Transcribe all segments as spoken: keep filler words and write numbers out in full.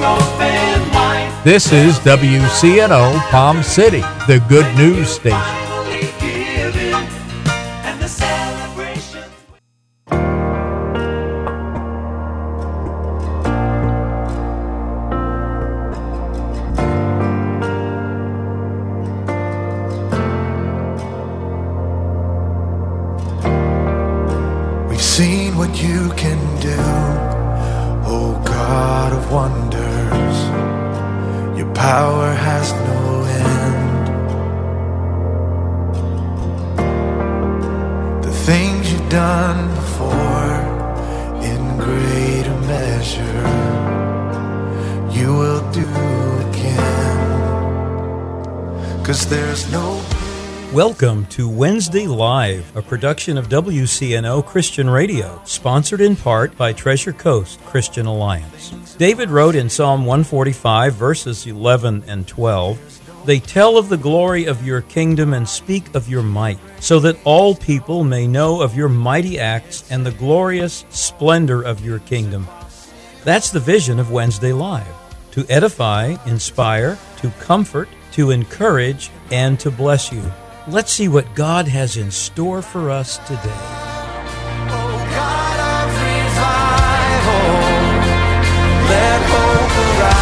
This is W C N O Palm City, the good news station. We've seen what you can do, oh God of wonders. Your power has no end. The things you've done before, in greater measure, you will do again. 'Cause there's no... Welcome to Wednesday Live, a production of W C N O Christian Radio, sponsored in part by Treasure Coast Christian Alliance. David wrote in Psalm one forty-five, verses eleven and twelve, "They tell of the glory of your kingdom and speak of your might, so that all people may know of your mighty acts and the glorious splendor of your kingdom." That's the vision of Wednesday Live, to edify, inspire, to comfort, to encourage, and to bless you. Let's see what God has in store for us today. Oh God of revival, let hope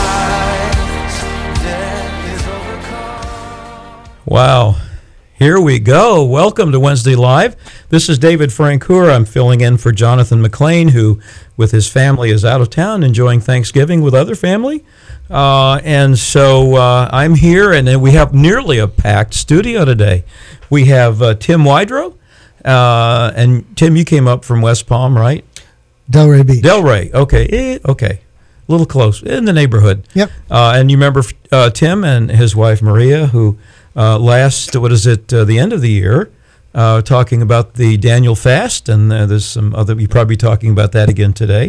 arise, death is overcome. Wow. Here we go. Welcome to Wednesday Live. This is David Francoeur. I'm filling in for Jonathan McLean, who, with his family, is out of town enjoying Thanksgiving with other family. Uh, and so uh, I'm here, and then we have nearly a packed studio today. We have uh, Tim Wydrow. Uh, and, Tim, you came up from West Palm, right? Delray Beach. Delray. Okay. Eh, okay. A little close. In the neighborhood. Yep. Uh, and you remember uh, Tim and his wife, Maria, who... Uh, last, what is it, uh, the end of the year, uh, talking about the Daniel fast, and uh, there's some other, you're probably talking about that again today.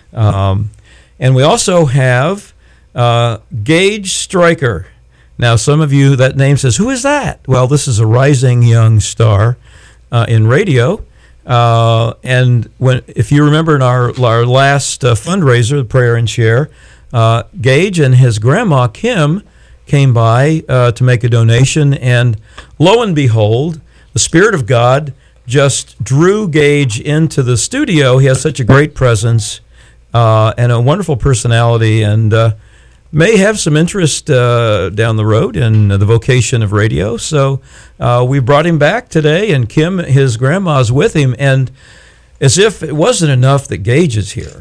Um, and we also have uh, Gage Stryker. Now, some of you, that name says, who is that? Well, this is a rising young star uh, in radio. Uh, and when, if you remember in our, our last uh, fundraiser, the Prayer and Share, uh, Gage and his grandma, Kim, came by uh, to make a donation, and lo and behold, the Spirit of God just drew Gage into the studio. He has such a great presence uh, and a wonderful personality, and uh, may have some interest uh, down the road in the vocation of radio. So uh, we brought him back today, and Kim, his grandma's with him, and as if it wasn't enough that Gage is here,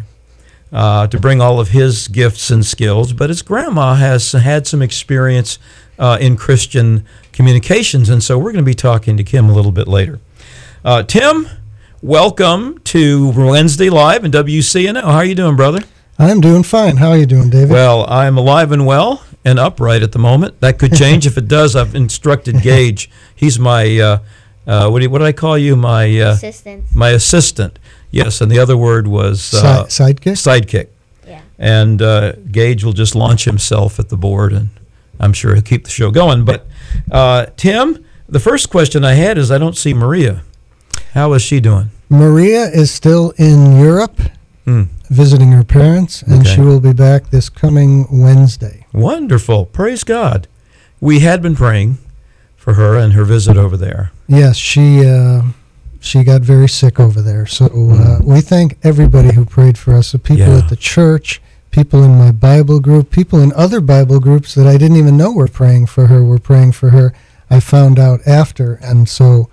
Uh, to bring all of his gifts and skills, but his grandma has had some experience uh, in Christian communications, and so we're going to be talking to Kim a little bit later. Uh, Tim, welcome to Wednesday Live and W C N O. How are you doing, brother? I'm doing fine. How are you doing, David? Well, I'm alive and well and upright at the moment. That could change. If it does, I've instructed Gage. He's my, uh, uh, what, do you, what did I call you? My uh, assistant. My assistant. Yes, and the other word was uh, Si- sidekick. Sidekick. Yeah. And uh, Gage will just launch himself at the board, and I'm sure he'll keep the show going. But uh, Tim, the first question I had is I don't see Maria. How is she doing? Maria is still in Europe Hmm. visiting her parents, and Okay. she will be back this coming Wednesday. Wonderful. Praise God. We had been praying for her and her visit over there. Yes, she uh, she got very sick over there. So uh, we thank everybody who prayed for us, the people Yeah. at the church, people in my Bible group, people in other Bible groups that I didn't even know were praying for her, were praying for her. I found out after, and so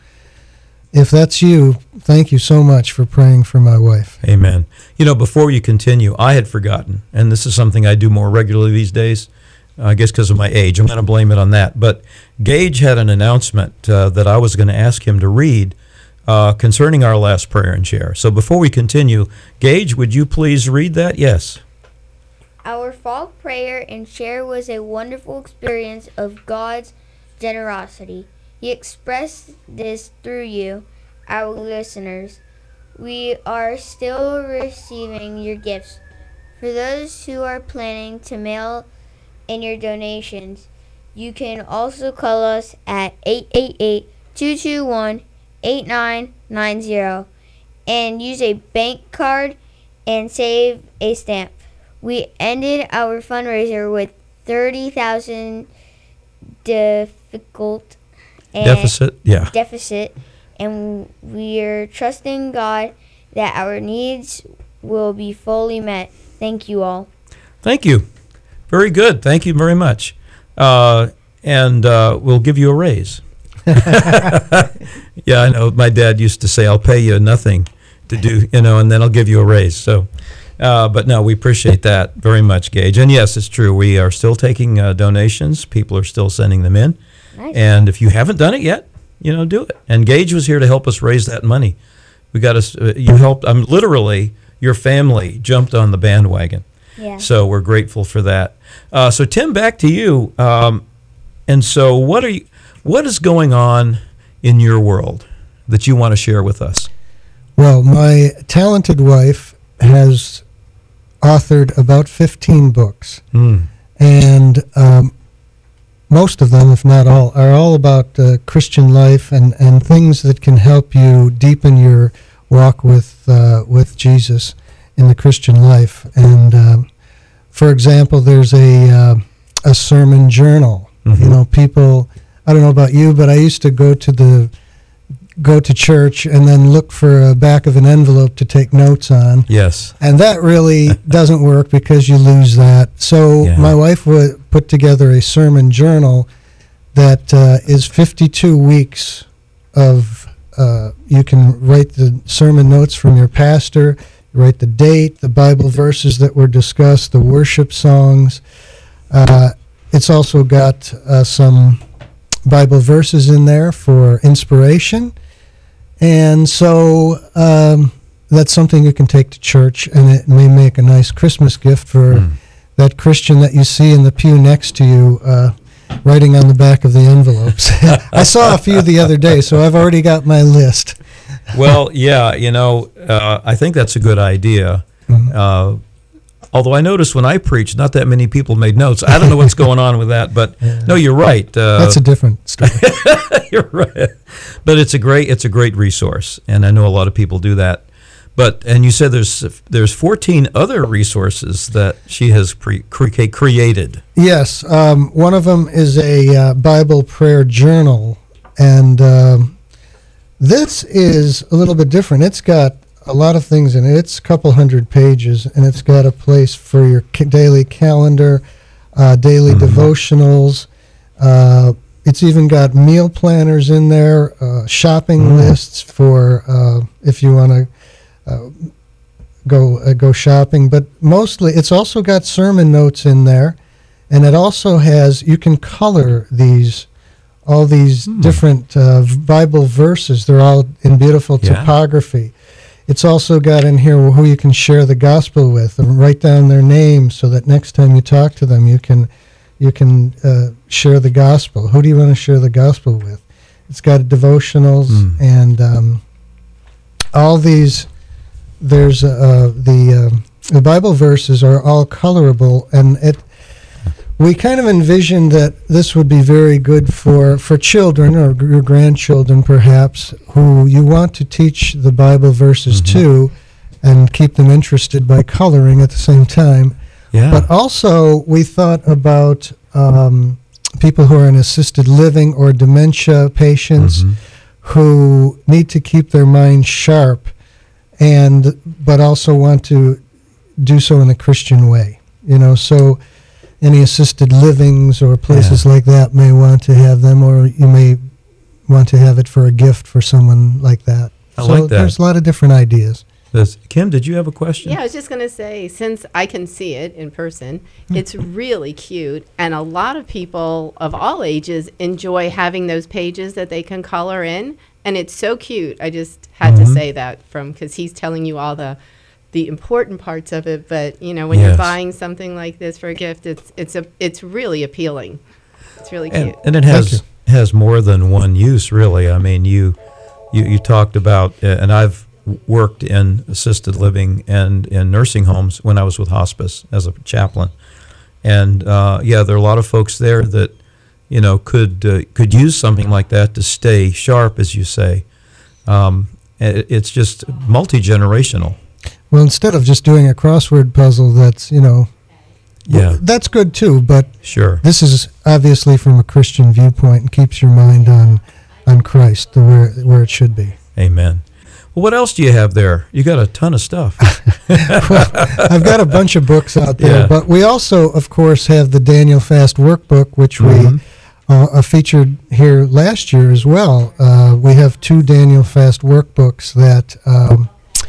if that's you, thank you so much for praying for my wife. Amen. You know, before you continue, I had forgotten, and this is something I do more regularly these days, I guess because of my age. I'm going to blame it on that. But Gage had an announcement uh, that I was going to ask him to read uh, concerning our last prayer and share. So before we continue, Gage, would you please read that? Yes. Our fall prayer and share was a wonderful experience of God's generosity. He expressed this through you, our listeners. We are still receiving your gifts. For those who are planning to mail in your donations, you can also call us at eight eight eight, two two one, eight nine nine zero and use a bank card and save a stamp. We ended our fundraiser with thirty thousand difficult and Deficit, yeah. deficit, and we're trusting God that our needs will be fully met. Thank you all. Thank you. Very good. Thank you very much. Uh, and uh, we'll give you a raise. Yeah, I know. My dad used to say, "I'll pay you nothing to do, you know, and then I'll give you a raise." So, uh, but no, we appreciate that very much, Gage. And yes, it's true. We are still taking uh, donations. People are still sending them in. Nice. And if you haven't done it yet, you know, do it. And Gage was here to help us raise that money. We got us. Uh, you helped. I'm literally your family jumped on the bandwagon. Yeah. So we're grateful for that. Uh, so Tim, back to you. Um, and so, what are you? What is going on in your world that you want to share with us? Well, my talented wife has authored about fifteen books, Mm. and um, most of them, if not all, are all about uh, Christian life and, and things that can help you deepen your walk with uh, with Jesus in the Christian life. And um, for example, there's a uh, a sermon journal. Mhm. You know, people. I don't know about you, but I used to go to the go to church and then look for a back of an envelope to take notes on. Yes. And that really doesn't work because you lose that. So Yeah. my wife would put together a sermon journal that uh, is fifty-two weeks of, uh, you can write the sermon notes from your pastor, you write the date, the Bible verses that were discussed, the worship songs. Uh, it's also got uh, some Bible verses in there for inspiration. And so um, that's something you can take to church, and it may make a nice Christmas gift for Mm. that Christian that you see in the pew next to you, uh, writing on the back of the envelopes. I saw a few the other day, so I've already got my list. Well, yeah, you know, uh, I think that's a good idea. Mhm. Uh, although I noticed when I preached, not that many people made notes. I don't know what's going on with that, but no, you're right. Uh, That's a different story. You're right, but it's a great it's a great resource, and I know a lot of people do that. But and you said there's there's fourteen other resources that she has pre, cre- created. Yes, um, one of them is a uh, Bible prayer journal, and um, this is a little bit different. It's got a lot of things in it. It's a couple hundred pages, and it's got a place for your ca- daily calendar, uh, daily Mhm. devotionals. Uh, it's even got meal planners in there, uh, shopping Mm. lists for uh, if you want to uh, go uh, go shopping. But mostly, it's also got sermon notes in there, and it also has, you can color these, all these Hmm. different uh, v- Bible verses. They're all in beautiful Yeah. typography. It's also got in here who you can share the gospel with, and write down their name so that next time you talk to them, you can you can uh, share the gospel. Who do you want to share the gospel with? It's got devotionals Mm. and um, all these. There's uh, the um the Bible verses are all colorable, and it. We kind of envisioned that this would be very good for, for children or your grandchildren, perhaps, who you want to teach the Bible verses Mhm. to and keep them interested by coloring at the same time. Yeah. But also, we thought about um, people who are in assisted living or dementia patients Mhm. who need to keep their mind sharp, and but also want to do so in a Christian way. You know, so any assisted livings or places like that may want to have them, or you may want to have it for a gift for someone like that. I so like that. there's a lot of different ideas. Does- Kim, did you have a question? Yeah, I was just going to say, since I can see it in person, it's really cute. And a lot of people of all ages enjoy having those pages that they can color in. And it's so cute. I just had to Mhm. say that from, because he's telling you all the the important parts of it. But, you know, when Yes. you're buying something like this for a gift, it's it's a it's really appealing. It's really And, cute. and it Thank has you. has more than one use, really. I mean, you you, you talked about, uh, and I've worked in assisted living and in nursing homes when I was with hospice as a chaplain. And uh, yeah, there are a lot of folks there that, you know, could uh, could use something like that to stay sharp, as you say. Um, it, it's just multi-generational. Well, instead of just doing a crossword puzzle that's, you know, Yeah. That's good too, but Sure. this is obviously from a Christian viewpoint and keeps your mind on on Christ, the where where it should be. Amen. Well, what else do you have there? You got a ton of stuff. Well, I've got a bunch of books out there, Yeah. but we also, of course, have the Daniel Fast Workbook, which Mhm. we uh, uh, featured here last year as well. Uh, we have two Daniel Fast Workbooks that um,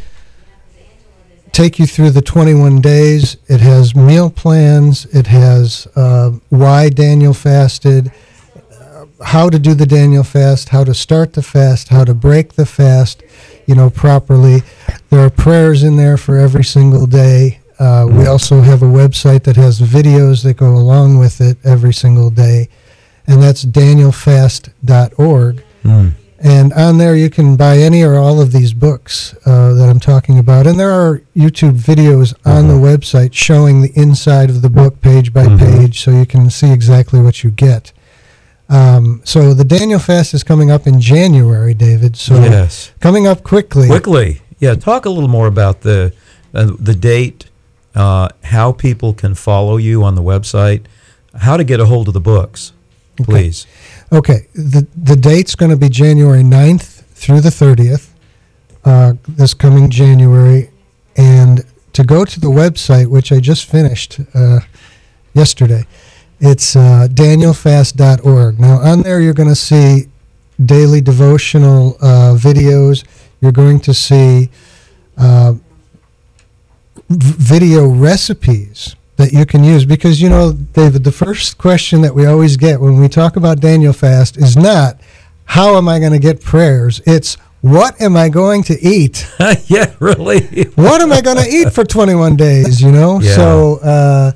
take you through the twenty-one days. It has meal plans. It has uh, why Daniel fasted, uh, how to do the Daniel fast, how to start the fast, how to break the fast, you know, properly. There are prayers in there for every single day. Uh, we also have a website that has videos that go along with it every single day, and that's daniel fast dot org. Mm. And on there, you can buy any or all of these books uh, that I'm talking about. And there are YouTube videos on the website showing the inside of the book page by Mhm. page, so you can see exactly what you get. Um, so the Daniel Fast is coming up in January, David. So Yes. coming up quickly. Quickly. Yeah, talk a little more about the uh, the date, uh, how people can follow you on the website, how to get a hold of the books, please. Okay, the the date's going to be January ninth through the thirtieth, uh, this coming January. And to go to the website, which I just finished uh, yesterday, it's uh, daniel fast dot org. Now, on there, you're going to see daily devotional uh, videos. You're going to see uh, v- video recipes that you can use, because, you know, David, the first question that we always get when we talk about Daniel Fast is not, how am I going to get prayers? It's, what am I going to eat? Yeah, really. What am I going to eat for twenty-one days, you know? Yeah. So uh,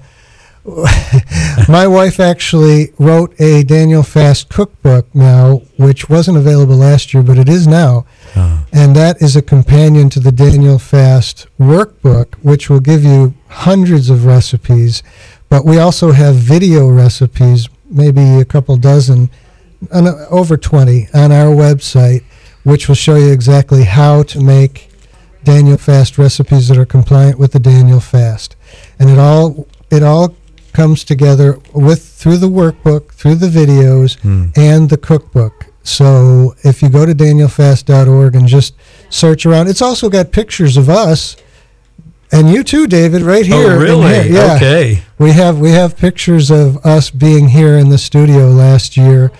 my wife actually wrote a Daniel Fast cookbook now, which wasn't available last year, but it is now. Uh, And that is a companion to the Daniel Fast workbook, which will give you hundreds of recipes. But we also have video recipes, maybe a couple dozen, on, uh, over twenty, on our website, which will show you exactly how to make Daniel Fast recipes that are compliant with the Daniel Fast. And it all it all comes together with through the workbook, through the videos, Hmm. and the cookbook. So if you go to daniel fast dot org and just search around, it's also got pictures of us and you too, David, right here. Oh, in really? here. Yeah. Okay. We have we have pictures of us being here in the studio last year,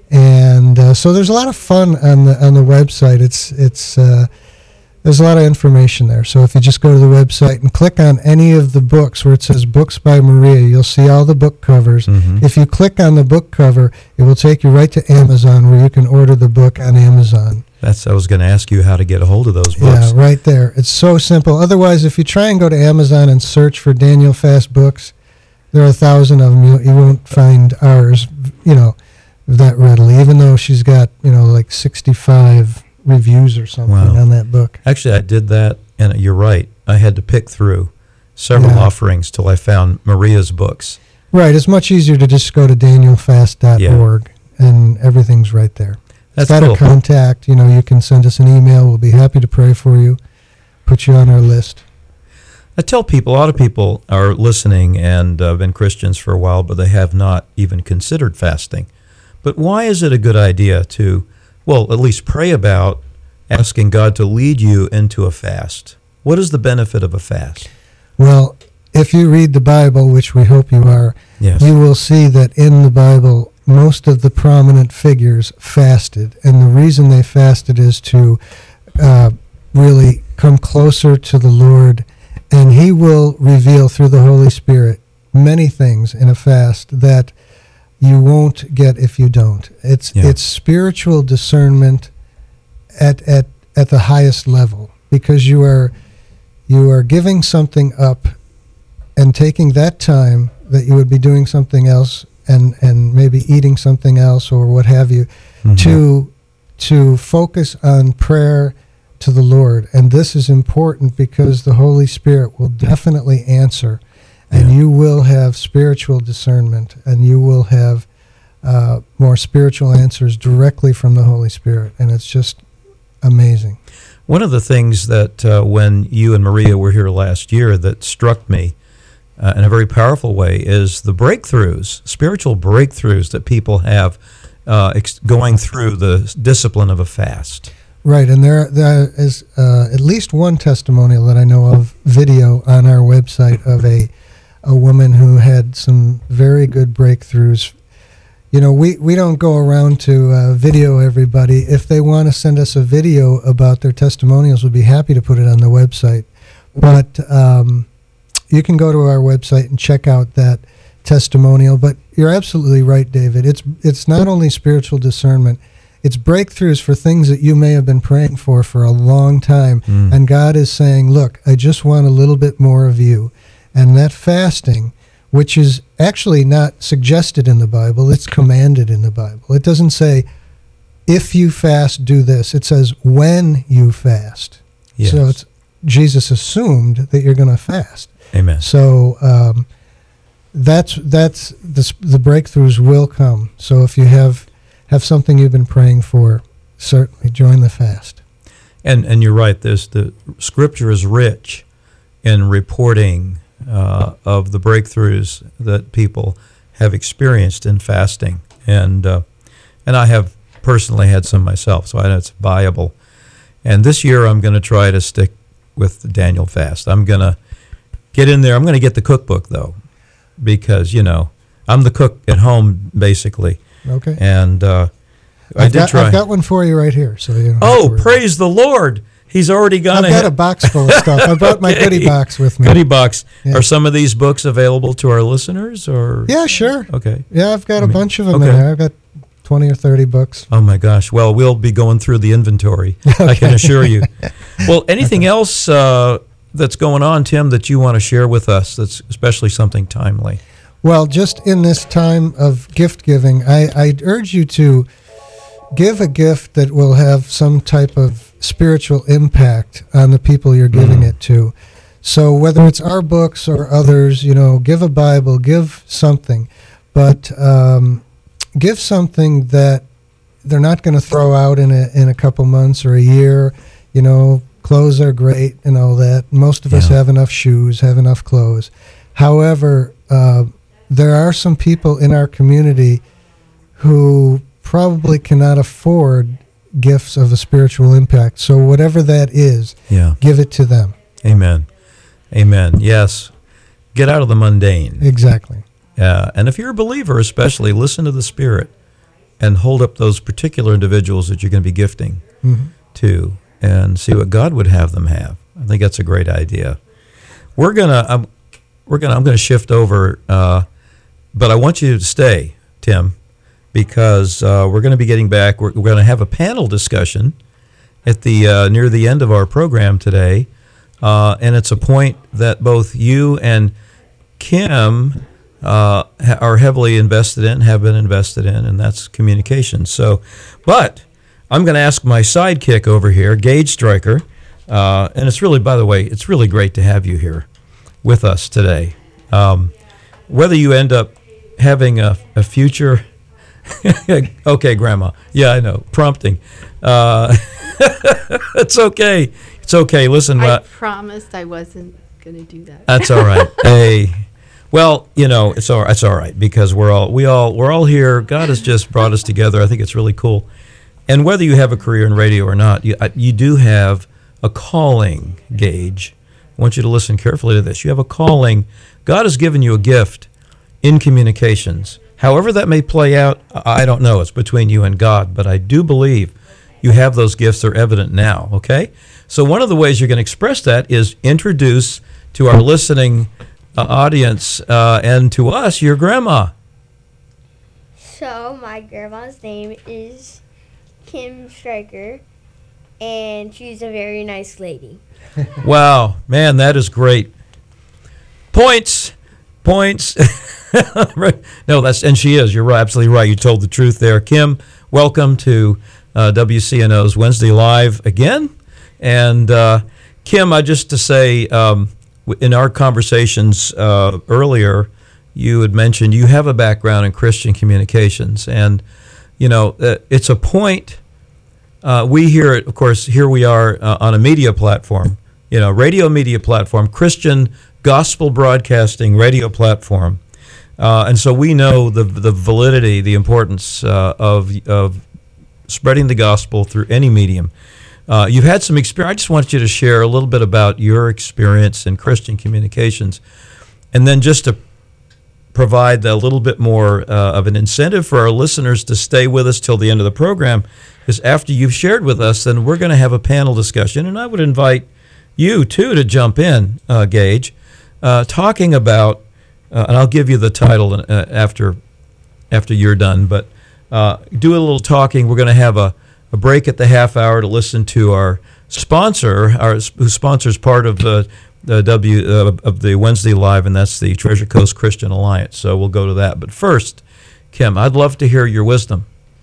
and uh, so there's a lot of fun on the on the website. It's it's uh, there's a lot of information there. So if you just go to the website and click on any of the books where it says Books by Maria, you'll see all the book covers. Mhm. If you click on the book cover, it will take you right to Amazon, where you can order the book on Amazon. That's. I was going to ask you how to get a hold of those books. Yeah, right there. It's so simple. Otherwise, if you try and go to Amazon and search for Daniel Fast books, there are a thousand of them. You, you won't find ours, you know, that readily, even though she's got, you know, like sixty-five reviews or something Wow. on that book. Actually, I did that, and you're right. I had to pick through several Yeah. offerings till I found Maria's books. Right. It's much easier to just go to daniel fast dot org, and everything's right there. That's Got cool. a contact. You know, you can send us an email. We'll be happy to pray for you, put you on our list. I tell people, a lot of people are listening and uh, been Christians for a while, but they have not even considered fasting. But why is it a good idea to, well, at least pray about asking God to lead you into a fast? What is the benefit of a fast? Well, if you read the Bible, which we hope you are, Yes. you will see that in the Bible, most of the prominent figures fasted. And the reason they fasted is to uh, really come closer to the Lord. And he will reveal through the Holy Spirit many things in a fast that you won't get if you don't. It's Yeah. it's spiritual discernment at at at the highest level, because you are you are giving something up and taking that time that you would be doing something else and and maybe eating something else or what have you, Mhm. to to focus on prayer to the Lord. And this is important because the Holy Spirit will definitely answer, and Yeah. you will have spiritual discernment, and you will have uh, more spiritual answers directly from the Holy Spirit. And it's just amazing. One of the things that uh, when you and Maria were here last year that struck me uh, in a very powerful way is the breakthroughs, spiritual breakthroughs that people have uh, ex- going through the discipline of a fast. Right, and there there is uh, at least one testimonial that I know of, video on our website of a a woman who had some very good breakthroughs. You know, we, we don't go around to uh, video everybody. If they want to send us a video about their testimonials, we'd be happy to put it on the website. But um, you can go to our website and check out that testimonial. But you're absolutely right, David. It's it's not only spiritual discernment, it's breakthroughs for things that you may have been praying for for a long time. Mm. And God is saying, look, I just want a little bit more of you. And that fasting, which is actually not suggested in the Bible, it's commanded in the Bible. It doesn't say, if you fast, do this. It says, when you fast. Yes. So it's, Jesus assumed that you're going to fast. Amen. So um, that's that's the, s- the breakthroughs will come. So if you have have something you've been praying for, certainly join the fast. And and you're right. This the Scripture is rich in reporting uh, of the breakthroughs that people have experienced in fasting, and uh, and I have personally had some myself, so I know it's viable. And this year, I'm going to try to stick with the Daniel fast. I'm going to get in there. I'm going to get the cookbook though, because you know I'm the cook at home basically, Okay. and uh, I I've did got, try. I've got one for you right here. So you don't have to oh, worry. praise the Lord! He's already gone I've ahead. got a box full of stuff. I brought my Okay. goodie box with me. Goodie box. Yeah. Are some of these books available to our listeners, or? Yeah, sure. Okay. Yeah, I've got I a mean, bunch of them okay. in there. I've got twenty or thirty books. Oh my gosh. Well, we'll be going through the inventory. I can assure you. Well, anything else uh, that's going on, Tim, that you want to share with us? That's especially something timely. Well, just in this time of gift giving, I, I urge you to give a gift that will have some type of spiritual impact on the people you're giving Mm. it to. So whether it's our books or others, you know, give a Bible, give something, but um, give something that they're not going to throw out in a in a couple months or a year. You know, clothes are great and all that. Most of us Yeah. have enough shoes, have enough clothes. However, uh, there are some people in our community who probably cannot afford gifts of a spiritual impact. So whatever that is, Yeah. give it to them. Amen. Amen. Yes. Get out of the mundane. Exactly. Yeah. And if you're a believer, especially, listen to the Spirit and hold up those particular individuals that you're going to be gifting Mhm. to and see what God would have them have. I think that's a great idea. We're gonna, I'm, we're gonna, I'm gonna shift over, uh, but I want you to stay, Tim, because uh, we're going to be getting back. We're, we're going to have a panel discussion at the uh, near the end of our program today, uh, and it's a point that both you and Kim uh, ha- are heavily invested in, have been invested in, and that's communication. So, but I'm going to ask my sidekick over here, Gage Stryker, uh, and it's really, by the way, it's really great to have you here with us today. Um, whether you end up having a, a future, okay, Grandma, yeah, I know, prompting. Uh, it's okay. It's okay. Listen, I uh, promised I wasn't going to do that. that's all right. Hey, well, you know, it's all it's all right because we're all we all we're all here. God has just brought us together. I think it's really cool. And whether you have a career in radio or not, you I- you do have a calling, Gage. I want you to listen carefully to this. You have a calling. God has given you a gift in communications. However that may play out, I I don't know. It's between you and God. But I do believe you have those gifts. They're evident now, okay? So one of the ways you're going to express that is introduce to our listening uh, audience uh, and to us your grandma. So my grandma's name is Kim Stryker, and she's a very nice lady. Wow, man, that is great. Points, points. Right. No, that's and she is. You're right, absolutely right. You told the truth there, Kim. Welcome to uh, W C N O's Wednesday Live again. And uh, Kim, I just to say, um, w- in our conversations uh, earlier, you had mentioned you have a background in Christian communications, and you know uh, it's a point. Uh, we hear it, of course. Here we are uh, on a media platform, you know, radio media platform, Christian gospel broadcasting radio platform. Uh, and so we know the the validity, the importance uh, of of spreading the gospel through any medium. Uh, you've had some experience. I just want you to share a little bit about your experience in Christian communications, and then just to provide a little bit more uh, of an incentive for our listeners to stay with us till the end of the program, because after you've shared with us, then we're going to have a panel discussion, and I would invite you, too, to jump in, uh, Gage, uh, talking about, uh, and I'll give you the title uh, after after you're done, but uh, do a little talking. We're going to have a, a break at the half hour to listen to our sponsor, our who sponsors part of the the W uh, of the Wednesday Live, and that's the Treasure Coast Christian Alliance. So we'll go to that. But first, Kim, I'd love to hear your wisdom.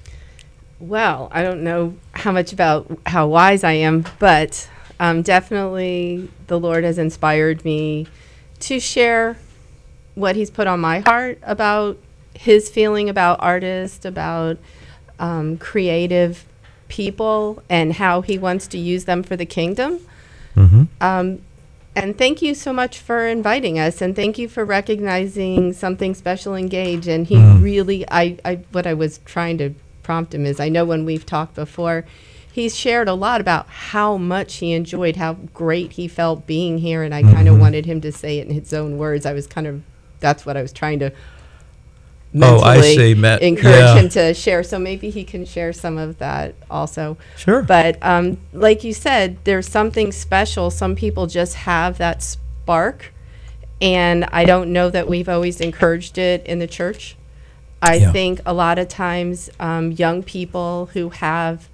Well, I don't know how much about how wise I am, but um, definitely the Lord has inspired me to share what He's put on my heart about His feeling about artists, about um, creative people, and how He wants to use them for the kingdom. Mm-hmm. Um, and thank you so much for inviting us, and thank you for recognizing something special in Gage. And he Mm. really, I, I, what I was trying to prompt him is, I know when we've talked before, he's shared a lot about how much he enjoyed, how great he felt being here, and I kind of Mhm. wanted him to say it in his own words. I was kind of, that's what I was trying to Oh, I mentally see, Matt. encourage Yeah. him to share. So maybe he can share some of that also. Sure. But um, like you said, there's something special. Some people just have that spark, and I don't know that we've always encouraged it in the church. I Yeah. think a lot of times um, young people who have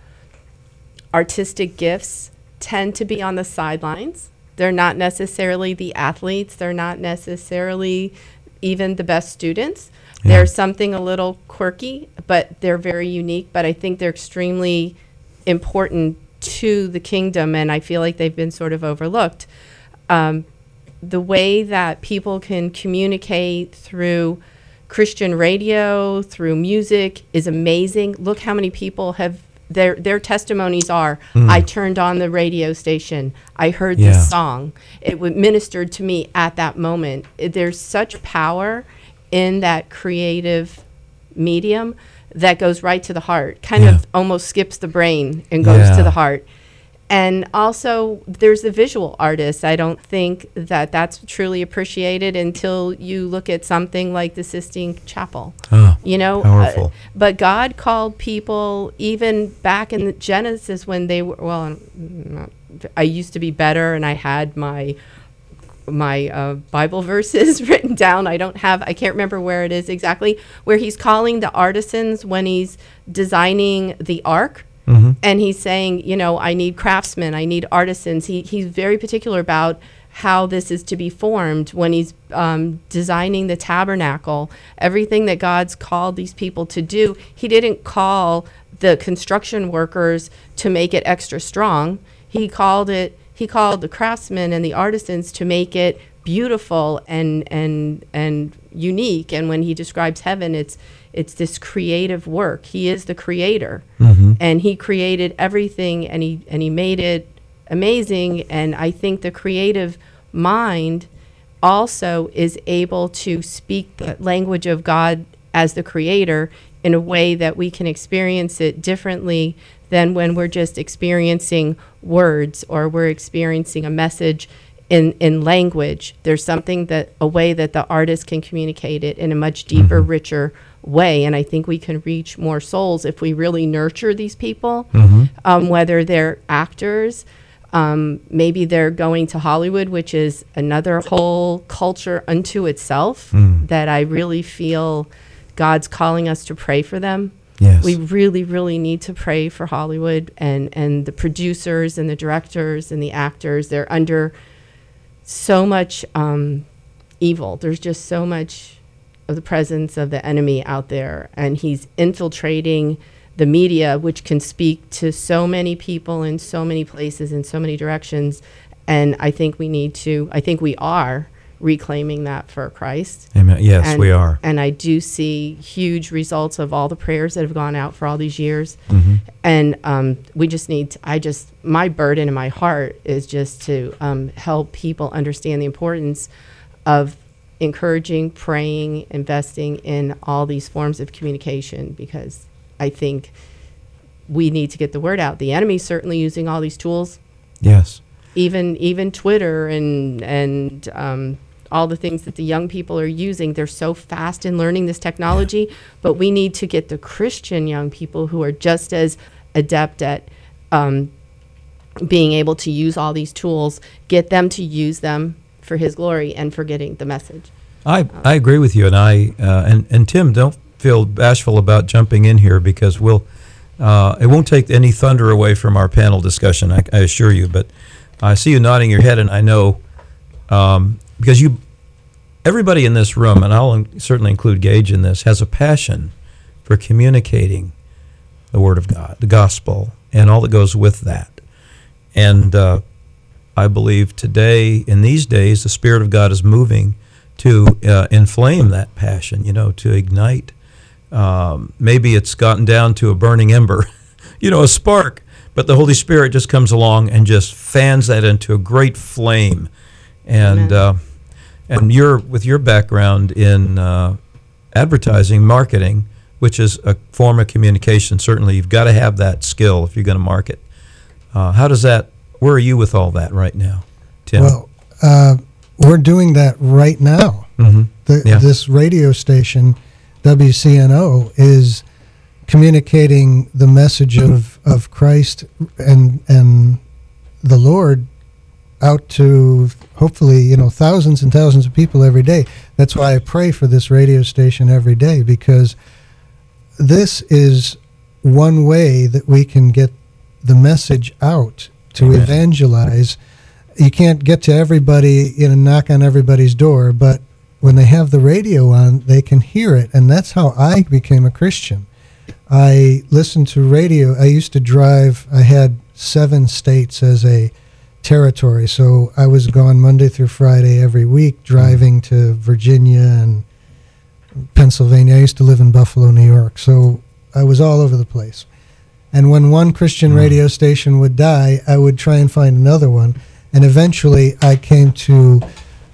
artistic gifts tend to be on the sidelines. They're not necessarily the athletes. They're not necessarily even the best students. Yeah. There's something a little quirky, but they're very unique. But I think they're extremely important to the kingdom, and I feel like they've been sort of overlooked. Um, the way that people can communicate through Christian radio, through music, is amazing. Look how many people have their their testimonies are, Mm. I turned on the radio station, I heard Yeah. this song, it w- ministered to me at that moment. It- there's such power in that creative medium that goes right to the heart, kind Yeah. of almost skips the brain and goes Yeah. to the heart. And also, there's the visual artists. I don't think that that's truly appreciated until you look at something like the Sistine Chapel. Oh, You know, powerful. uh, but God called people even back in the Genesis when they were, well, I'm not- I used to be better and I had my my uh, Bible verses written down. I don't have, I can't remember where it is exactly, where he's calling the artisans when he's designing the ark. Mm-hmm. And he's saying, you know, I need craftsmen, I need artisans. He, he's very particular about how this is to be formed when he's um, designing the tabernacle. Everything that God's called these people to do, he didn't call the construction workers to make it extra strong. He called it, he called the craftsmen and the artisans to make it beautiful and and and unique. And when he describes heaven, it's it's this creative work. He is the creator. Mm-hmm. And he created everything, and he and he made it amazing. And I think the creative mind also is able to speak the language of God as the creator in a way that we can experience it differently than when we're just experiencing words or we're experiencing a message in, in language. There's something that, a way that the artist can communicate it in a much deeper, Mm-hmm. richer way. And I think we can reach more souls if we really nurture these people, Mm-hmm. um, whether they're actors, um, maybe they're going to Hollywood, which is another whole culture unto itself Mm. that I really feel God's calling us to pray for them. Yes. We really, really need to pray for Hollywood and, and the producers and the directors and the actors. They're under so much um, evil. There's just so much of the presence of the enemy out there, and he's infiltrating the media, which can speak to so many people in so many places in so many directions. And I think we need to, I think we are reclaiming that for Christ. Amen. Yes, and, we are. And I do see huge results of all the prayers that have gone out for all these years. Mm-hmm. And um, we just need to, I just, my burden in my heart is just to um, help people understand the importance of encouraging, praying, investing in all these forms of communication, because I think we need to get the word out. The enemy's certainly using all these tools. Yes. Even even Twitter and and um, all the things that the young people are using. They're so fast in learning this technology, yeah. But we need to get the Christian young people who are just as adept at um, being able to use all these tools, get them to use them for His glory and for getting the message. I, I agree with you, and I uh, and and Tim, don't feel bashful about jumping in here, because we'll uh, it won't take any thunder away from our panel discussion, I, I assure you. But I see you nodding your head, and I know um, because you, everybody in this room, and I'll in, certainly include Gage in this, has a passion for communicating the Word of God, the gospel, and all that goes with that. And uh, I believe today, in these days, the Spirit of God is moving to uh, inflame that passion, you know, to ignite. Um, maybe it's gotten down to a burning ember, you know, a spark, but the Holy Spirit just comes along and just fans that into a great flame. And uh, and you're, with your background in uh, advertising, marketing, which is a form of communication, certainly you've got to have that skill if you're going to market. Uh, how does that, where are you with all that right now, Tim? Well, uh, we're doing that right now. Mm-hmm. The, yeah. This radio station, W C N O, is communicating the message of, of Christ and and the Lord out to hopefully, you know, thousands and thousands of people every day. That's why I pray for this radio station every day, because this is one way that we can get the message out to Amen. Evangelize. You can't get to everybody, you know, knock on everybody's door, but when they have the radio on, they can hear it. And that's how I became a Christian. I listened to radio. I used to drive. I had seven states as a territory. So I was gone Monday through Friday every week, driving to Virginia and Pennsylvania. I used to live in Buffalo, New York. So I was all over the place. And when one Christian radio station would die, I would try and find another one. And eventually I came to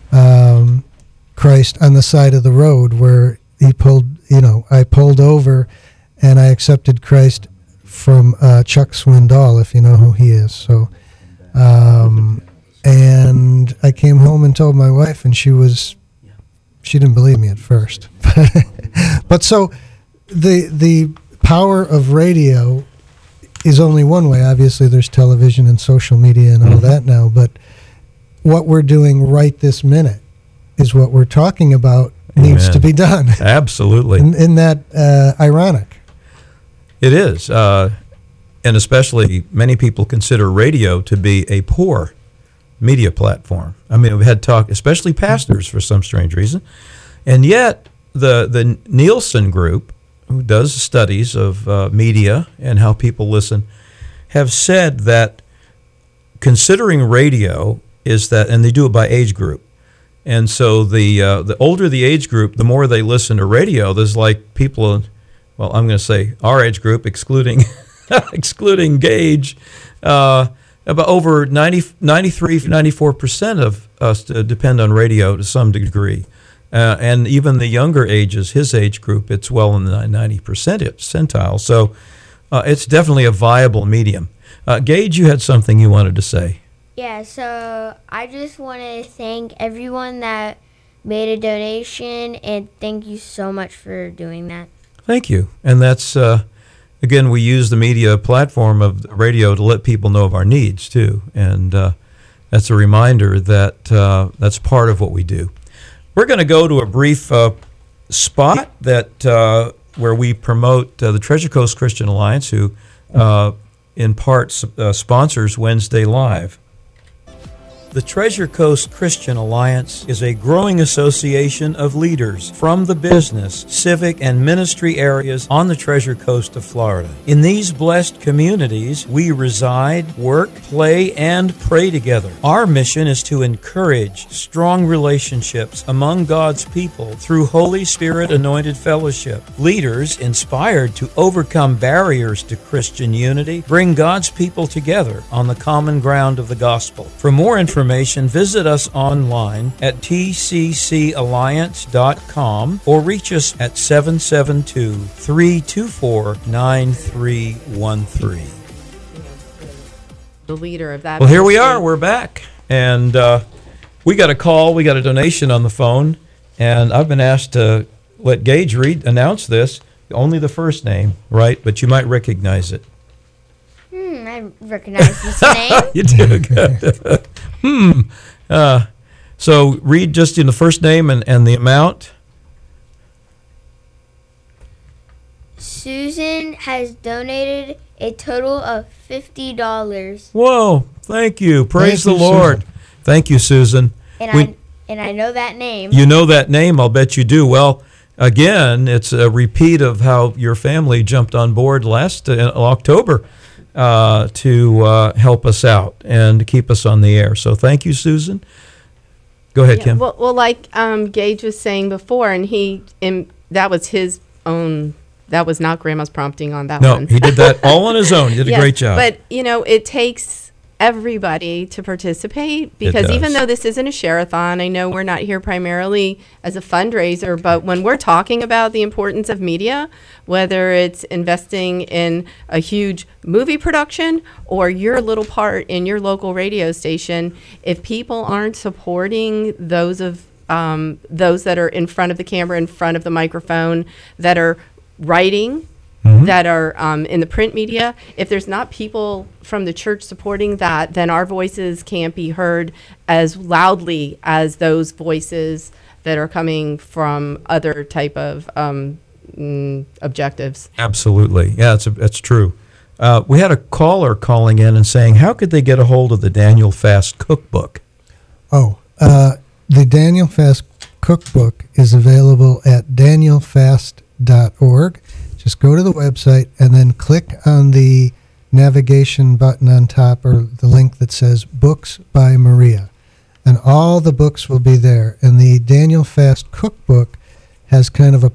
um, Christ on the side of the road, where he pulled, you know, I pulled over and I accepted Christ from uh, Chuck Swindoll, if you know who he is. So, um, and I came home and told my wife, and she was, she didn't believe me at first. But so the the power of radio is only one way. Obviously, there's television and social media and all mm-hmm. that now, but what we're doing right this minute is what we're talking about. Amen. Needs to be done. Absolutely. Isn't, isn't that uh, ironic? It is. Uh, and especially many people consider radio to be a poor media platform. I mean, we've had talk, especially pastors for some strange reason. And yet, the, the Nielsen Group, who does studies of uh, media and how people listen, have said that considering radio is that, and they do it by age group. And so the uh, the older the age group, the more they listen to radio. There's like people, well, I'm going to say our age group, excluding excluding Gage, uh, about over ninety, ninety-three, ninety-four percent of us depend on radio to some degree. Uh, and even the younger ages, his age group, it's well in the ninety percentile. So uh, it's definitely a viable medium. Uh, Gage, you had something you wanted to say. Yeah, so I just want to thank everyone that made a donation, and thank you so much for doing that. Thank you. And that's, uh, again, we use the media platform of the radio to let people know of our needs, too. And uh, that's a reminder that uh, that's part of what we do. We're going to go to a brief uh, spot that uh, where we promote uh, the Treasure Coast Christian Alliance, who uh, in part uh, sponsors Wednesday Live. The Treasure Coast Christian Alliance is a growing association of leaders from the business, civic, and ministry areas on the Treasure Coast of Florida. In these blessed communities, we reside, work, play, and pray together. Our mission is to encourage strong relationships among God's people through Holy Spirit anointed fellowship. Leaders inspired to overcome barriers to Christian unity bring God's people together on the common ground of the gospel. For more information, visit us online at t c c alliance dot com or reach us at seven seven two, three two four, nine three one three. The leader of that. Well, here we ministry. are. We're back. And uh, we got a call. We got a donation on the phone. And I've been asked to let Gage read, announce this. Only the first name, right? But you might recognize it. Hmm, I recognize this name. You do good. hmm. Uh, so read just in the first name and, and the amount. Susan has donated a total of fifty dollars. Whoa! Thank you. Praise Thank the you, Lord. Susan. Thank you, Susan. And We- I and I know that name. You know that name. I'll bet you do. Well, again, it's a repeat of how your family jumped on board last uh, October. Uh, to uh, help us out and to keep us on the air. So thank you, Susan. Go ahead, Yeah, Kim. well, well, like um, Gage was saying before, and he, in, that was his own. That was not Grandma's prompting on that no, one. he did that all on his own. He did a Yes, great job. But you know, it takes everybody to participate because even does. though this isn't a share-a-thon, I know we're not here primarily as a fundraiser, but when we're talking about the importance of media, whether it's investing in a huge movie production or your little part in your local radio station, if people aren't supporting those of um, those that are in front of the camera, in front of the microphone, that are writing, that are um, in the print media, if there's not people from the church supporting that, then our voices can't be heard as loudly as those voices that are coming from other type of um, mm, objectives. Absolutely. Yeah, it's, a, it's true. Uh, we had a caller calling in and saying, how could they get a hold of the Daniel Fast cookbook? Oh, uh, the Daniel Fast cookbook is available at daniel fast dot org. Just go to the website and then click on the navigation button on top or the link that says Books by Maria. And all the books will be there. And the Daniel Fast cookbook has kind of a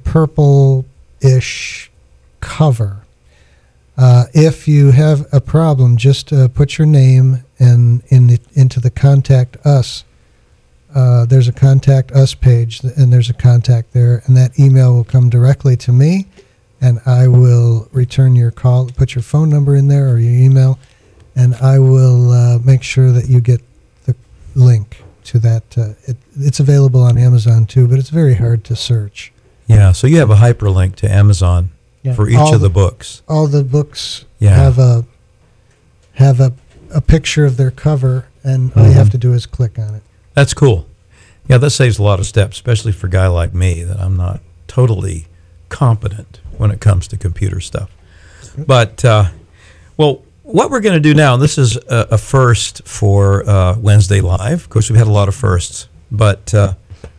purple-ish cover. Uh, if you have a problem, just uh, put your name and in the, into the Contact Us. Uh, there's a Contact Us page, and there's a contact there, and that email will come directly to me, and I will return your call, put your phone number in there or your email, and I will uh, make sure that you get the link to that. Uh, it, it's available on Amazon too, but it's very hard to search. Yeah, so you have a hyperlink to Amazon Yeah. for each All of the the- books. All the books Yeah. have a have a, a picture of their cover, and all you Mhm. have to do is click on it. That's cool. Yeah, that saves a lot of steps, especially for a guy like me that I'm not totally competent when it comes to computer stuff. But, uh, well, what we're going to do now, and this is a, a first for uh, Wednesday Live. Of course, we've had a lot of firsts, but uh,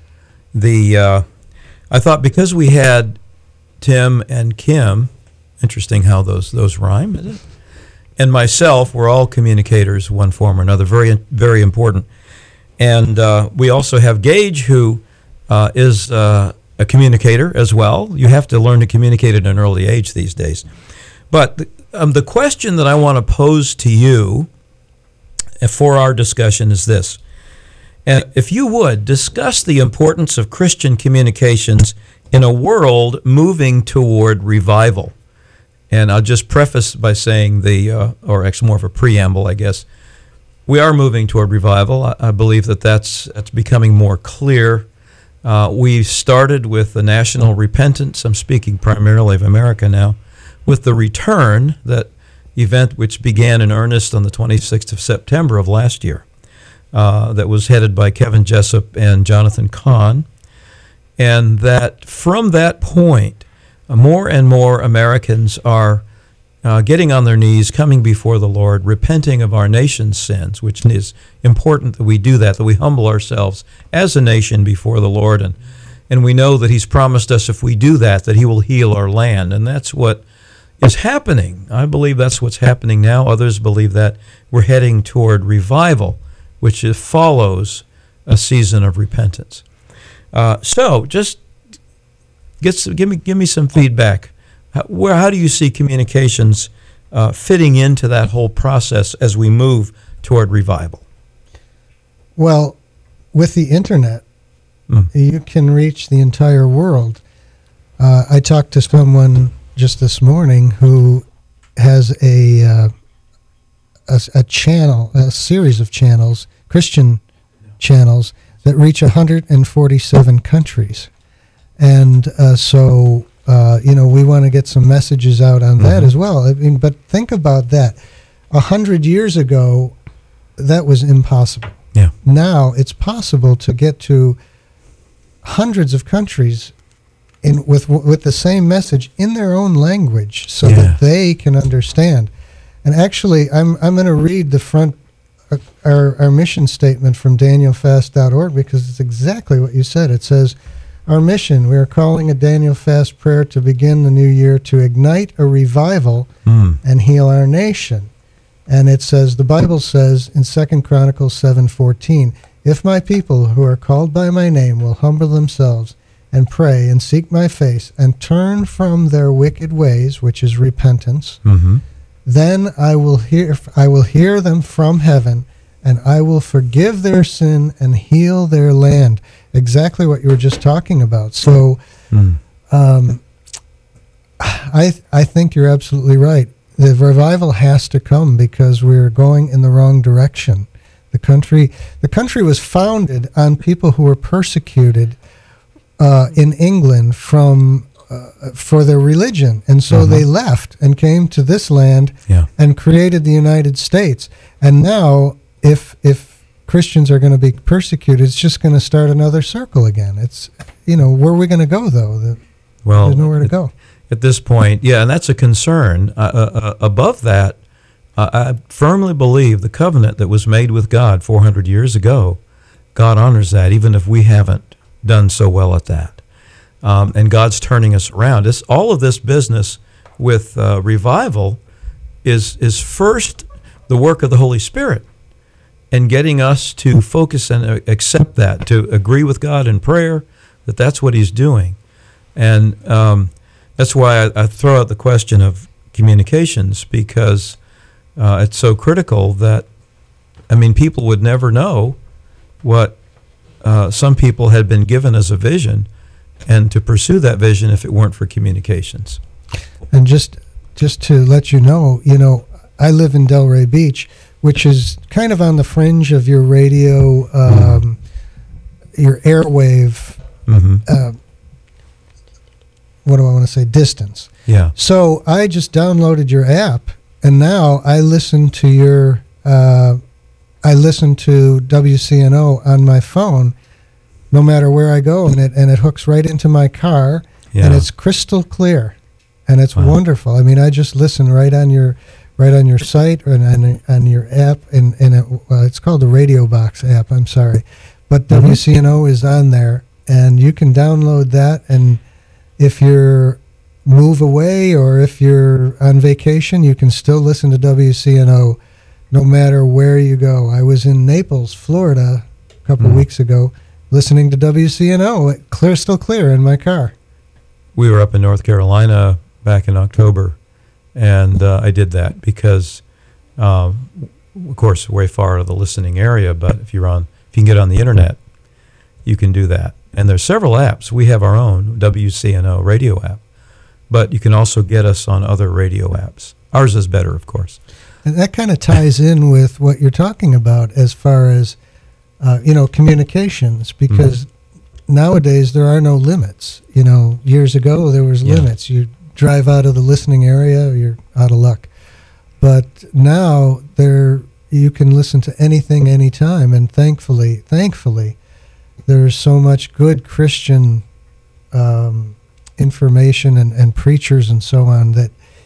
the uh, I thought because we had Tim and Kim, interesting how those those rhyme, isn't it? And myself, we're all communicators, one form or another, very very important. And uh, we also have Gage, who uh, is uh, a communicator as well. You have to learn to communicate at an early age these days. But the, um, the question that I want to pose to you for our discussion is this. And if you would, discuss the importance of Christian communications in a world moving toward revival. And I'll just preface by saying the, uh, or actually more of a preamble, I guess, we are moving toward revival. I, I believe that that's, that's becoming more clear. Uh, we started with the national repentance. I'm speaking primarily of America now, with the return, that event which began in earnest on the twenty-sixth of September of last year, uh, that was headed by Kevin Jessup and Jonathan Cahn. And that from that point, uh, more and more Americans are uh, getting on their knees, coming before the Lord, repenting of our nation's sins, which is important that we do that, that we humble ourselves as a nation before the Lord. And, and we know that he's promised us if we do that, that he will heal our land. And that's what is happening. I believe that's what's happening now. Others believe that we're heading toward revival, which is, follows a season of repentance. Uh, so just get some, give me give me some feedback. How, where how do you see communications uh, fitting into that whole process as we move toward revival? Well, with the internet, Mm. you can reach the entire world. Uh, I talked to someone just this morning who has a, uh, a a channel, a series of channels, Christian channels that reach one hundred forty-seven countries, and uh, so uh, you know we want to get some messages out on that Mhm. as well. I mean, but think about that. A hundred years ago, that was impossible. Yeah. Now it's possible to get to hundreds of countries in with with the same message in their own language, so Yeah. that they can understand. And actually, I'm I'm going to read the front uh, our our mission statement from Daniel Fast dot org, because it's exactly what you said. It says, "Our mission: we are calling a Daniel Fast prayer to begin the new year to ignite a revival Mm. and heal our nation." And it says, the Bible says in Second Chronicles seven fourteen, "If my people who are called by my name will humble themselves and pray and seek my face and turn from their wicked ways," which is repentance, Mm-hmm. "then I will hear I will hear them from heaven, and I will forgive their sin and heal their land." Exactly what you were just talking about. So Mm. um, I th- I think you're absolutely right. The revival has to come because we're going in the wrong direction. The country the country was founded on people who were persecuted uh, in England from uh, for their religion, and so Uh-huh. they left and came to this land Yeah. and created the United States. And now, if if Christians are going to be persecuted, it's just going to start another circle again. It's you know where are we going to go though? The, Well, there's nowhere to go. at this point, yeah, and that's a concern. Uh, uh, uh, above that, uh, I firmly believe the covenant that was made with God four hundred years ago, God honors that, even if we haven't done so well at that. Um, and God's turning us around. It's, all of this business with uh, revival is is first the work of the Holy Spirit, and getting us to focus and uh, accept that, to agree with God in prayer that that's what He's doing. And um, that's why I, I throw out the question of communications, because uh, it's so critical that, I mean, people would never know what uh, some people had been given as a vision, and to pursue that vision if it weren't for communications. And just just to let you know, you know, I live in Delray Beach, which is kind of on the fringe of your radio, um, your airwave. Mm-hmm. Uh, what do I want to say? Distance. Yeah. So I just downloaded your app, and now I listen to your. Uh, I listen to W C N O on my phone, no matter where I go, and it and it hooks right into my car, Yeah. and it's crystal clear, and it's Wow. wonderful. I mean, I just listen right on your, right on your site and on, on your app, and and it, uh, it's called the Radio Box app. I'm sorry, but Mhm. W C N O is on there, and you can download that. And if you're move away or if you're on vacation, you can still listen to W C N O no matter where you go. I was in Naples, Florida, a couple Mhm. of weeks ago, listening to W C N O, it clear, still clear in my car. We were up in North Carolina back in October, and uh, I did that because, um, of course, way far out of the listening area. But if you're on, if you can get on the internet, you can do that. And there's several apps. We have our own W C N O radio app, but you can also get us on other radio apps. Ours is better, of course. And that kind of ties in with what you're talking about as far as, uh, you know, communications, because nowadays there are no limits. You know, years ago there was Yeah. limits. You drive out of the listening area, you're out of luck. But now there, you can listen to anything, anytime, and thankfully, thankfully, there's so much good Christian um, information and, and preachers and so on that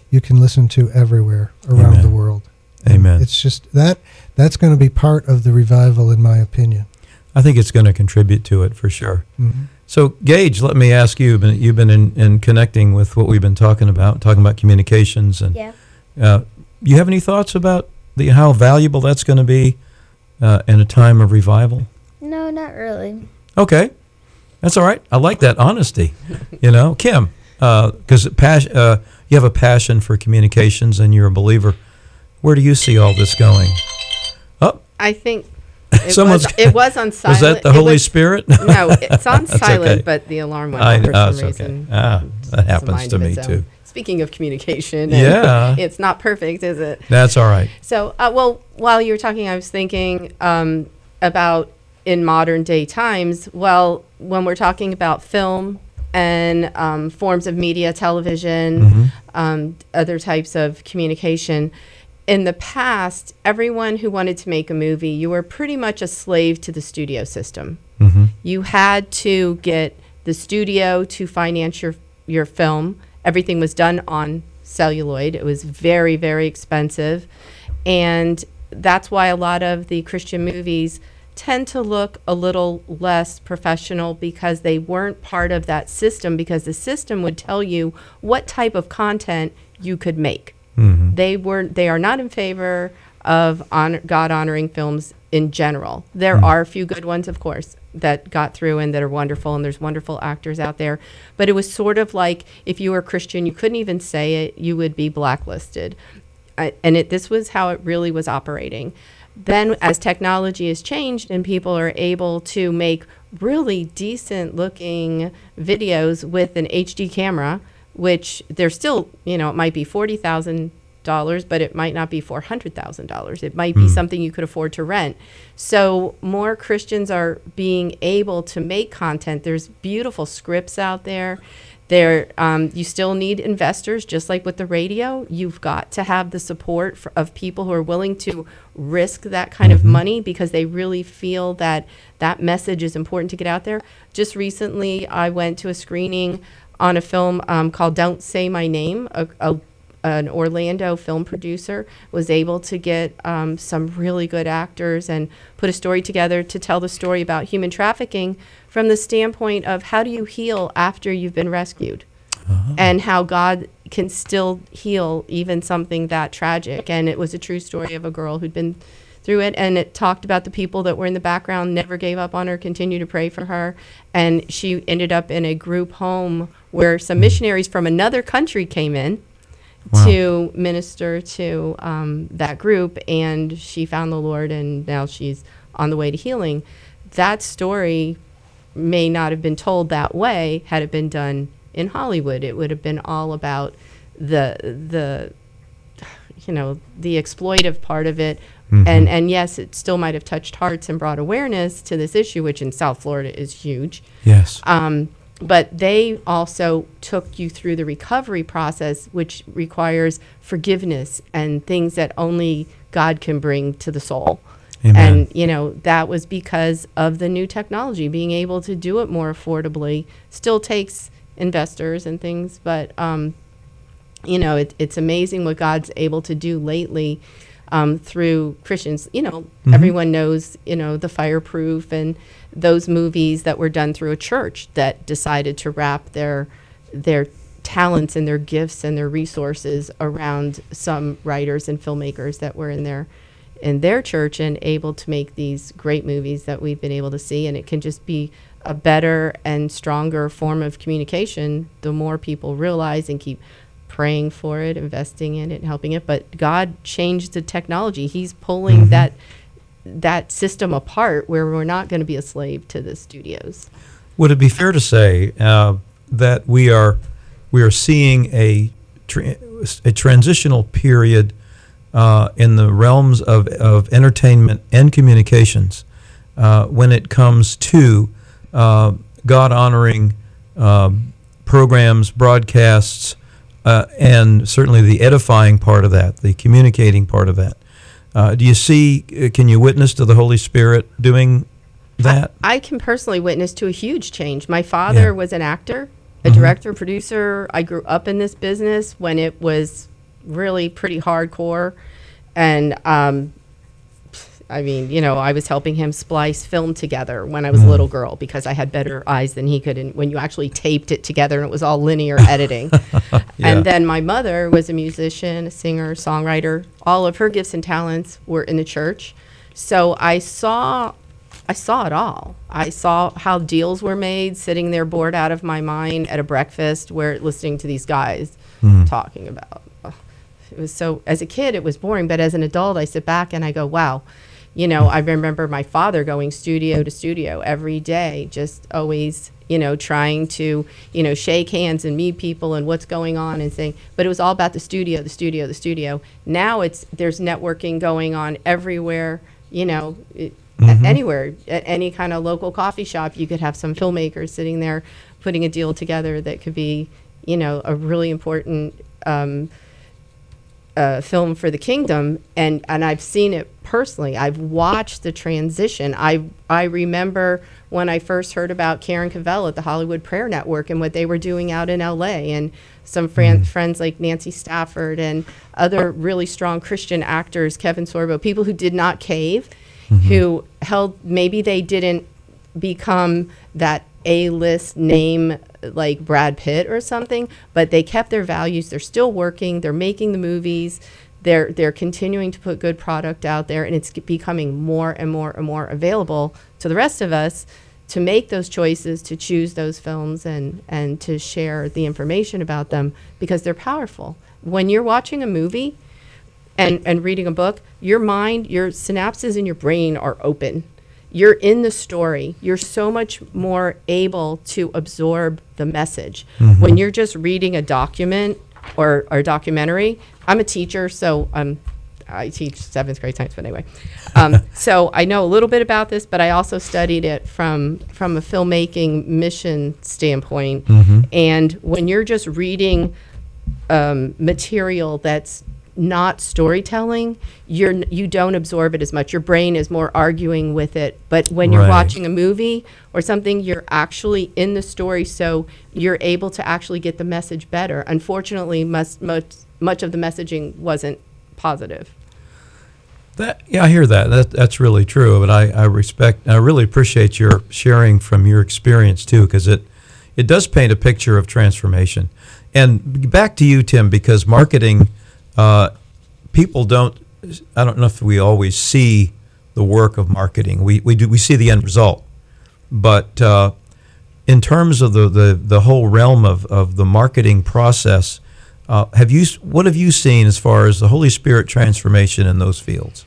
you can listen to everywhere around Amen. the world. Amen. It's just that that's going to be part of the revival, in my opinion. I think it's going to contribute to it for sure. Mm-hmm. So, Gage, let me ask you, you've been, you've been in, in connecting with what we've been talking about, talking about communications. And Yeah. uh, you have any thoughts about the how valuable that's going to be uh, in a time of revival? No, not really. Okay. That's all right. I like that honesty. You know, Kim, because pas- uh, you have a passion for communications and you're a believer. Where do you see all this going? Oh, I think it, Someone's- was, it was on silent. was that the It Holy was- Spirit? No, it's on That's silent, okay. but the alarm went I, off for ah, some it's okay. reason. Ah, that It's a happens mind to of me its too. own. Speaking of communication, Yeah. it's not perfect, is it? That's all right. So, uh, well, while you were talking, I was thinking um, about in modern day times. Well, when we're talking about film and um, forms of media, television, Mm-hmm. um, other types of communication, in the past, everyone who wanted to make a movie, you were pretty much a slave to the studio system. Mm-hmm. You had to get the studio to finance your your film. Everything was done on celluloid. It was very, very expensive. And that's why a lot of the Christian movies tend to look a little less professional, because they weren't part of that system, because the system would tell you what type of content you could make. Mm-hmm. They were they are not in favor of honor, God honoring films in general. There Mm. are a few good ones, of course, that got through and that are wonderful, and there's wonderful actors out there. But it was sort of like, if you were a Christian, you couldn't even say it, you would be blacklisted. I, and it this was how it really was operating. Then, as technology has changed and people are able to make really decent looking videos with an H D camera, which they're still, you know, it might be forty thousand dollars, but it might not be four hundred thousand dollars. It might be Mm. something you could afford to rent. So more Christians are being able to make content. There's beautiful scripts out there. There, um, you still need investors, just like with the radio. You've got to have the support for, of people who are willing to risk that kind of money, because they really feel that that message is important to get out there. Just recently, I went to a screening on a film um, called Don't Say My Name. A, a, an Orlando film producer was able to get um, some really good actors and put a story together to tell the story about human trafficking from the standpoint of how do you heal after you've been rescued, and how God can still heal even something that tragic. And it was a true story of a girl who'd been through it, and it talked about the people that were in the background, never gave up on her, continued to pray for her. And she ended up in a group home where some missionaries from another country came in Wow. to minister to um, that group, and she found the Lord, and now she's on the way to healing. That story may not have been told that way had it been done in Hollywood. It would have been all about the the you know the exploitive part of it. Mhm. And and yes, it still might have touched hearts and brought awareness to this issue, which in South Florida is huge. Yes. Um, but they also took you through the recovery process, which requires forgiveness and things that only God can bring to the soul. Amen. And, you know, that was because of the new technology. Being able to do it more affordably still takes investors and things, but, um, you know, it, it's amazing what God's able to do lately um, through Christians. You know, Mhm. everyone knows, you know, the Fireproof and those movies that were done through a church that decided to wrap their their talents and their gifts and their resources around some writers and filmmakers that were in their in their church and able to make these great movies that we've been able to see. And it can just be a better and stronger form of communication the more people realize and keep praying for it, investing in it, helping it. But God changed the technology. He's pulling Mhm. that that system apart where we're not going to be a slave to the studios. Would it be fair to say uh, that we are we are seeing a tra- a transitional period uh, in the realms of, of entertainment and communications uh, when it comes to uh, God honoring um, programs, broadcasts, uh, and certainly the edifying part of that, the communicating part of that? Uh, do you see? Uh, can you witness to the Holy Spirit doing that? I, I can personally witness to a huge change. My father Yeah. was an actor, a Mhm. director, producer. I grew up in this business when it was really pretty hardcore. And um, I mean, you know, I was helping him splice film together when I was a little girl because I had better eyes than he could. And when you actually taped it together and it was all linear editing. Yeah. And then my mother was a musician, a singer, songwriter. All of her gifts and talents were in the church. So I saw, I saw it all. I saw how deals were made, sitting there bored out of my mind at a breakfast where listening to these guys talking about. ugh, It was so, as a kid, it was boring. But as an adult, I sit back and I go, wow. You know, I remember my father going studio to studio every day, just always, you know, trying to, you know, shake hands and meet people and what's going on and saying, but it was all about the studio, the studio, the studio. Now it's, there's networking going on everywhere, you know, it, a- anywhere, at any kind of local coffee shop, you could have some filmmakers sitting there putting a deal together that could be, you know, a really important um, uh, film for the kingdom. And, and I've seen it personally. I've watched the transition. I I remember when I first heard about Karen Cavell at the Hollywood Prayer Network and what they were doing out in L A, and some fran- friends like Nancy Stafford and other really strong Christian actors, Kevin Sorbo, people who did not cave, who held, maybe they didn't become that A-list name like Brad Pitt or something, but they kept their values. They're still working. They're making the movies. They're they're continuing to put good product out there, and it's becoming more and more and more available to the rest of us to make those choices, to choose those films, and and to share the information about them because they're powerful. When you're watching a movie and and reading a book, your mind, your synapses in your brain are open. You're in the story. You're so much more able to absorb the message. When you're just reading a document or, or documentary, I'm a teacher, so um, I teach seventh grade science, but anyway. Um, so I know a little bit about this, but I also studied it from, from a filmmaking mission standpoint. And when you're just reading um, material that's not storytelling, you're n- you don't absorb it as much. Your brain is more arguing with it. But when you're Right. watching a movie or something, you're actually in the story, so you're able to actually get the message better. Unfortunately, much much, much of the messaging wasn't positive. That, yeah, I hear that. that. That's really true. But I, I respect, I really appreciate your sharing from your experience too, because it, it does paint a picture of transformation. And back to you, Tim, because marketing, uh, people don't, I don't know if we always see the work of marketing. We, we do, we see the end result. But uh, in terms of the, the, the whole realm of, of the marketing process, uh, have you, what have you seen as far as the Holy Spirit transformation in those fields?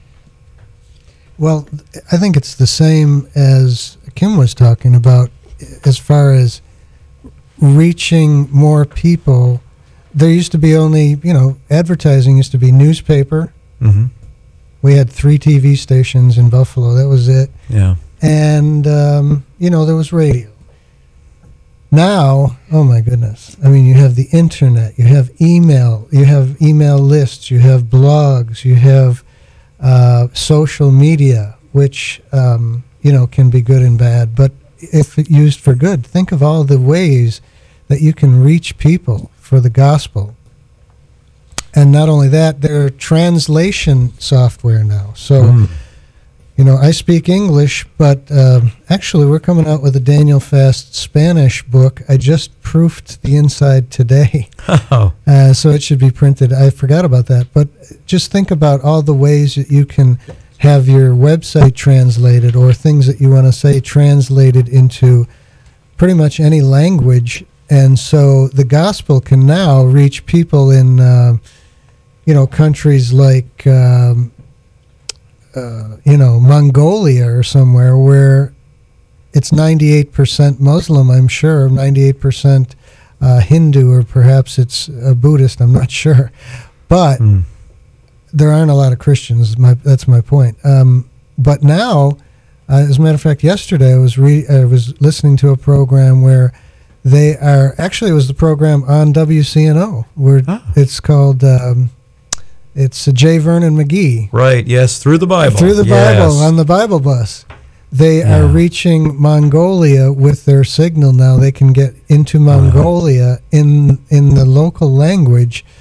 Well, I think it's the same as Kim was talking about as far as reaching more people. There used to be only, you know, advertising used to be newspaper. Mm-hmm. We had three T V stations in Buffalo. That was it. Yeah. And, um, you know, there was radio. Now, oh my goodness. I mean, you have the internet, you have email, you have email lists, you have blogs, you have uh, social media, which, um, you know, can be good and bad. But if it used for good, think of all the ways that you can reach people for the gospel. And not only that, there are translation software now. So, Mm. you know, I speak English, but um, actually we're coming out with a Daniel Fast Spanish book. I just proofed the inside today. Oh, Uh, so it should be printed. I forgot about that. But just think about all the ways that you can have your website translated or things that you want to say translated into pretty much any language. And so the gospel can now reach people in, uh, you know, countries like, um, uh, you know, Mongolia or somewhere where it's ninety-eight percent Muslim, I'm sure, ninety-eight percent uh, Hindu, or perhaps it's a Buddhist, I'm not sure. But Mm. there aren't a lot of Christians, my, that's my point. Um, but now, uh, as a matter of fact, yesterday I was, re- I was listening to a program where they are, actually it was the program on W C N O, where Ah. it's called, um, it's uh, J. Vernon McGee. right. Yes, through the Bible. Through the Yes. Bible, on the Bible bus. They Yeah. are reaching Mongolia with their signal now. They can get into Mongolia in in the local language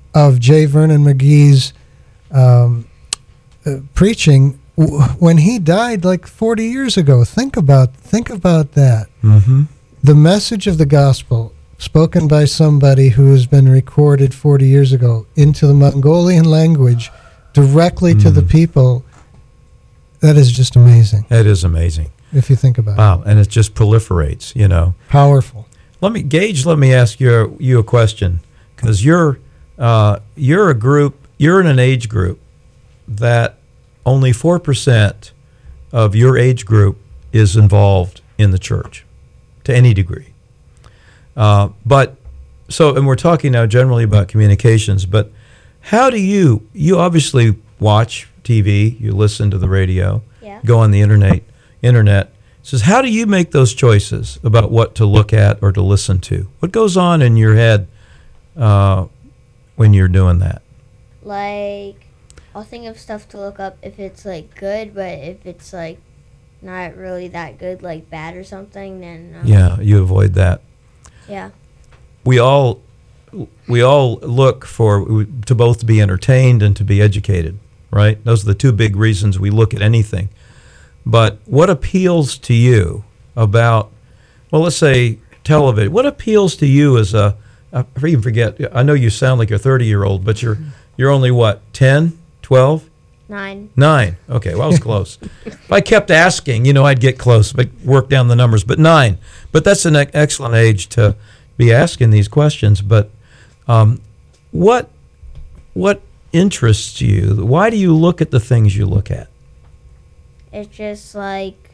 of J. Vernon McGee's um, uh, preaching w- when he died like forty years ago. Think about think about that. Mm-hmm. The message of the gospel spoken by somebody who has been recorded forty years ago into the Mongolian language directly to the people. That is just amazing That is amazing. if you think about it. Wow, and it just proliferates, you know. Powerful. Let me, Gage, let me ask you, you a question, because you're, uh, you're a group, you're in an age group that only four percent of your age group is involved in the church to any degree. Uh, but, so, and we're talking now generally about communications, but how do you, you obviously watch T V, you listen to the radio, Yeah. go on the internet, internet. Says, how do you make those choices about what to look at or to listen to? What goes on in your head uh, when you're doing that? Like, I'll think of stuff to look up if it's like good, but if it's like not really that good, like bad or something, then um, Yeah, you avoid that. yeah. We all we all look for to both be entertained and to be educated, right? Those are the two big reasons we look at anything. But what appeals to you about, well, let's say television? What appeals to you as a, I even forget, I know you sound like you're a thirty-year-old, but you're you're only what, ten, twelve? Nine. Nine. Okay, well, I was close. If I kept asking, you know, I'd get close, but work down the numbers. But nine. But that's an e- excellent age to be asking these questions. But um, what what interests you? Why do you look at the things you look at? It's just like,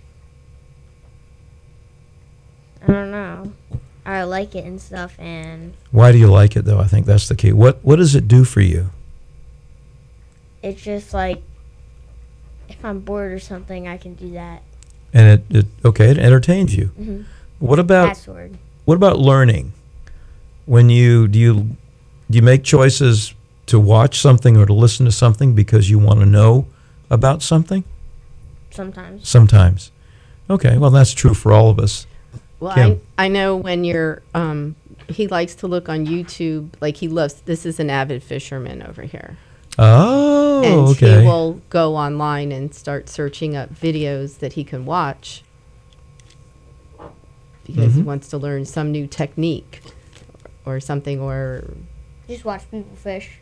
I don't know. I like it and stuff, and Why do you like it, though? I think that's the key. What What does it do for you? it's just like, if I'm bored or something, I can do that. And it, it okay, it entertains you. Mm-hmm. What about Password. what about learning? When you do you do you make choices to watch something or to listen to something because you want to know about something? Sometimes. Sometimes. Okay, well, that's true for all of us. Well, Kim. I, I know when you're, um, he likes to look on YouTube, like he loves, this is an avid fisherman over here. Oh, And okay. he will go online and start searching up videos that he can watch because he Mhm. wants to learn some new technique or something, or Just watch people fish.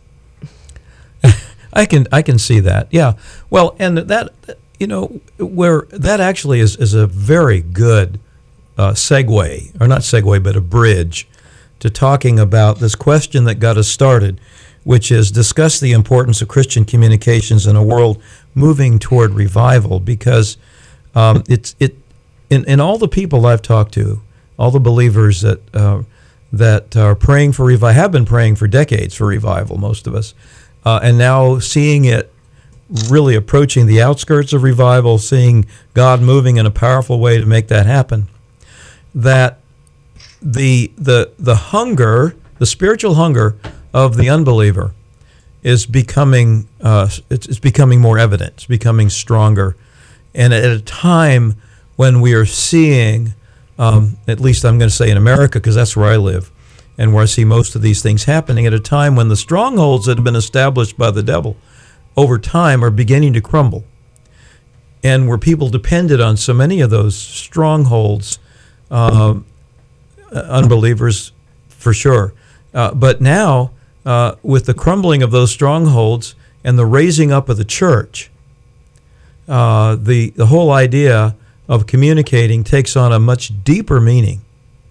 I can I can see that. Yeah. Well, and that, you know, where that actually is is a very good uh, segue, or not segue, but a bridge to talking about this question that got us started, which is discuss the importance of Christian communications in a world moving toward revival, because um, it's it in, in all the people I've talked to, all the believers that uh, that are praying for revival, have been praying for decades for revival, most of us, uh, and now seeing it really approaching the outskirts of revival, seeing God moving in a powerful way to make that happen, that the the the hunger, the spiritual hunger of the unbeliever is becoming uh, it's, it's becoming more evident. It's becoming stronger, and at a time when we are seeing, um, at least I'm going to say in America, because that's where I live, and where I see most of these things happening, at a time when the strongholds that have been established by the devil over time are beginning to crumble, and where people depended on so many of those strongholds, um, unbelievers for sure, uh, but now uh, with the crumbling of those strongholds and the raising up of the church, uh, the the whole idea of communicating takes on a much deeper meaning,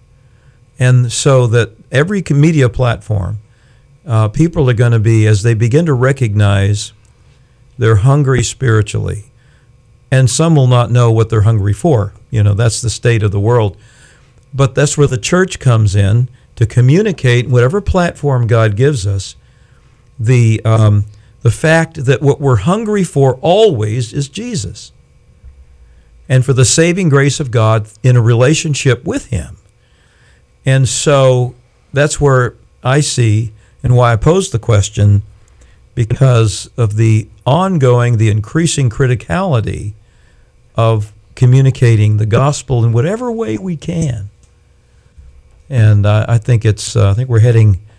and so that every media platform, uh, people are going to be, as they begin to recognize they're hungry spiritually, and some will not know what they're hungry for. You know, that's the state of the world. But that's where the church comes in to communicate, whatever platform God gives us, the um, the fact that what we're hungry for always is Jesus, and for the saving grace of God in a relationship with Him. And so that's where I see, and why I pose the question, because of the ongoing, the increasing criticality of communicating the gospel in whatever way we can. And uh, I think it's, uh, I think we're heading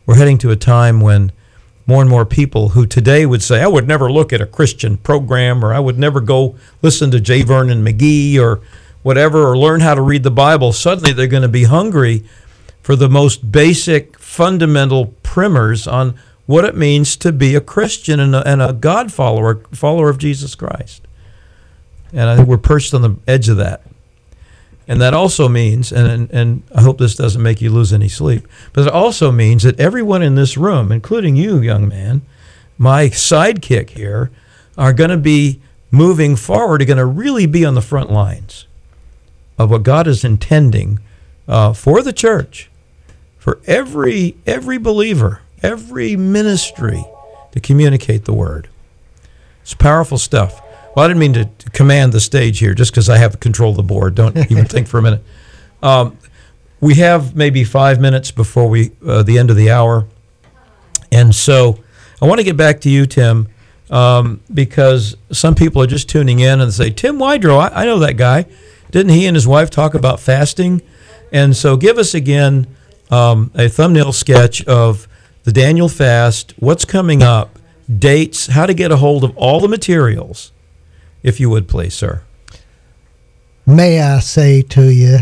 we're heading to a time when more and more people who today would say, I would never look at a Christian program, or I would never go listen to J. Vernon McGee or whatever, or learn how to read the Bible, suddenly they're going to be hungry for the most basic, fundamental primers on what it means to be a Christian and a, and a God follower, follower of Jesus Christ. And I think we're perched on the edge of that. And that also means, and, and, and I hope this doesn't make you lose any sleep, but it also means that everyone in this room, including you, young man, my sidekick here, are going to be moving forward, are going to really be on the front lines of what God is intending uh, for the church, for every every believer, every ministry to communicate the word. It's powerful stuff. Well, I didn't mean to, to command the stage here just because I have control of the board. Don't even think for a minute. Um, we have maybe five minutes before we uh, the end of the hour. And so I want to get back to you, Tim, um, because some people are just tuning in and say, Tim Wydrow, I, I know that guy. Didn't he and his wife talk about fasting? And so give us again um, a thumbnail sketch of the Daniel fast, what's coming up, dates, how to get a hold of all the materials. If you would, please, sir. May I say to you,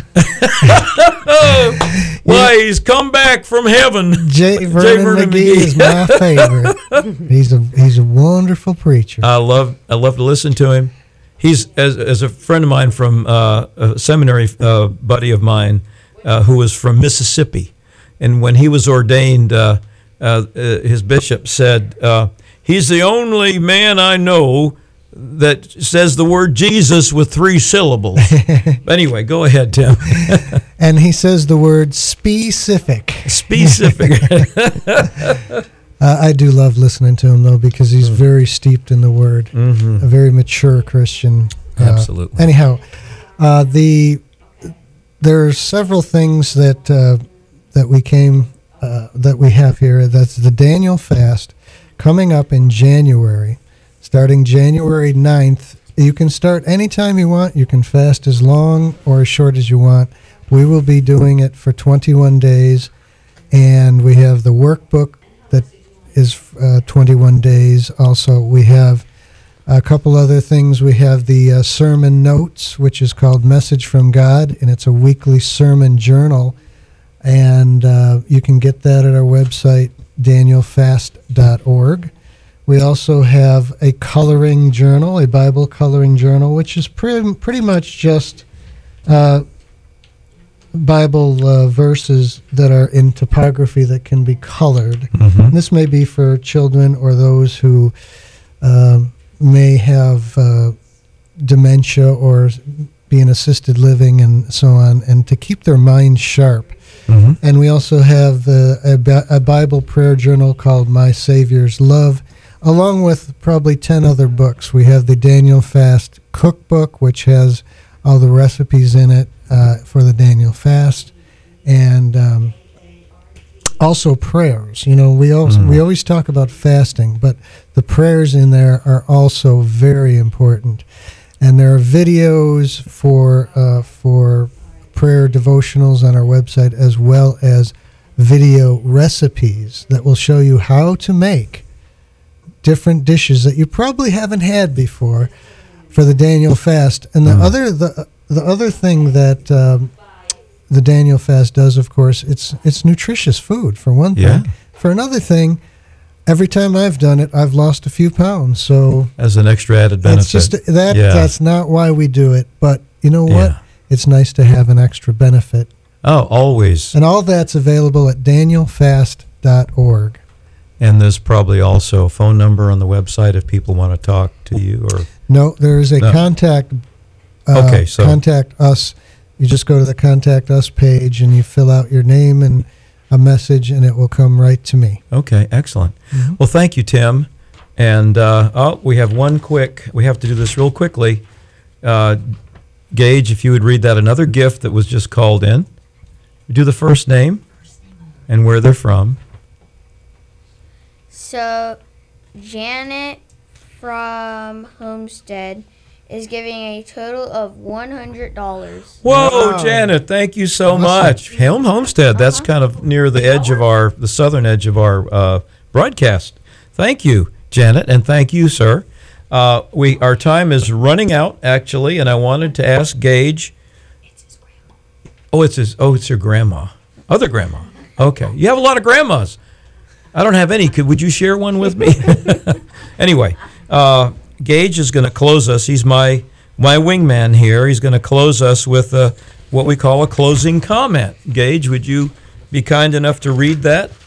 Why, he's come back from heaven. J. Vernon, Vernon McGee, McGee. is my favorite. He's a he's a wonderful preacher. I love I love to listen to him. He's as as a friend of mine from uh, a seminary uh, buddy of mine uh, who was from Mississippi, and when he was ordained, uh, uh, uh, his bishop said uh, he's the only man I know that says the word Jesus with three syllables. Anyway, go ahead, Tim. And he says the word specific. Specific. uh, I do love listening to him, though, because he's very steeped in the word. Mm-hmm. A very mature Christian. Uh, Absolutely. Anyhow, uh, the there are several things that uh, that we came uh, that we have here. That's the Daniel fast coming up in January. Starting January ninth, you can start anytime you want. You can fast as long or as short as you want. We will be doing it for twenty-one days, and we have the workbook that is uh, twenty-one days. Also, we have a couple other things. We have the uh, sermon notes, which is called Message from God, and it's a weekly sermon journal, and uh, you can get that at our website, daniel fast dot org. We also have a coloring journal, a Bible coloring journal, which is pretty, pretty much just uh, Bible uh, verses that are in typography that can be colored. Mm-hmm. This may be for children or those who um, may have uh, dementia or be in assisted living and so on, and to keep their minds sharp. Mm-hmm. And we also have uh, a, Bi- a Bible prayer journal called My Savior's Love, along with probably ten other books. We have the Daniel Fast Cookbook, which has all the recipes in it uh, for the Daniel Fast, and um, also prayers. You know, we always, Mm. we always talk about fasting, but the prayers in there are also very important. And there are videos for uh, for prayer devotionals on our website, as well as video recipes that will show you how to make different dishes that you probably haven't had before for the Daniel fast. And the Mm. other the the other thing that um, the Daniel fast does, of course, it's it's nutritious food for one thing. Yeah. For another thing, every time I've done it, I've lost a few pounds. So as an extra added benefit. it's just that Yeah. that's not why we do it. But you know what? Yeah. It's nice to have an extra benefit. Oh, always. And all that's available at daniel fast dot org. And there's probably also a phone number on the website if people want to talk to you. Or No, there is a No. contact. Uh, Okay, so- contact us. You just go to the contact us page and you fill out your name and a message, and it will come right to me. Okay, excellent. Mhm. Well, thank you, Tim. And uh, oh, we have one quick. We have to do this real quickly. Uh, Gage, if you would read that, another gift that was just called in. Do the first name and where they're from. So, Janet from Homestead is giving a total of one hundred dollars. Whoa, Wow. Janet, thank you so Awesome. much. Helm Homestead, that's kind of near the edge of our, the southern edge of our uh, broadcast. Thank you, Janet, and thank you, sir. Uh, we Our time is running out, actually, and I wanted to ask Gage. Oh, it's his. Oh, it's your grandma. Other grandma. Okay, you have a lot of grandmas. I don't have any. Could would you share one with me? Anyway, uh, Gage is going to close us. He's my my wingman here. He's going to close us with uh, what we call a closing comment. Gage, would you be kind enough to read that?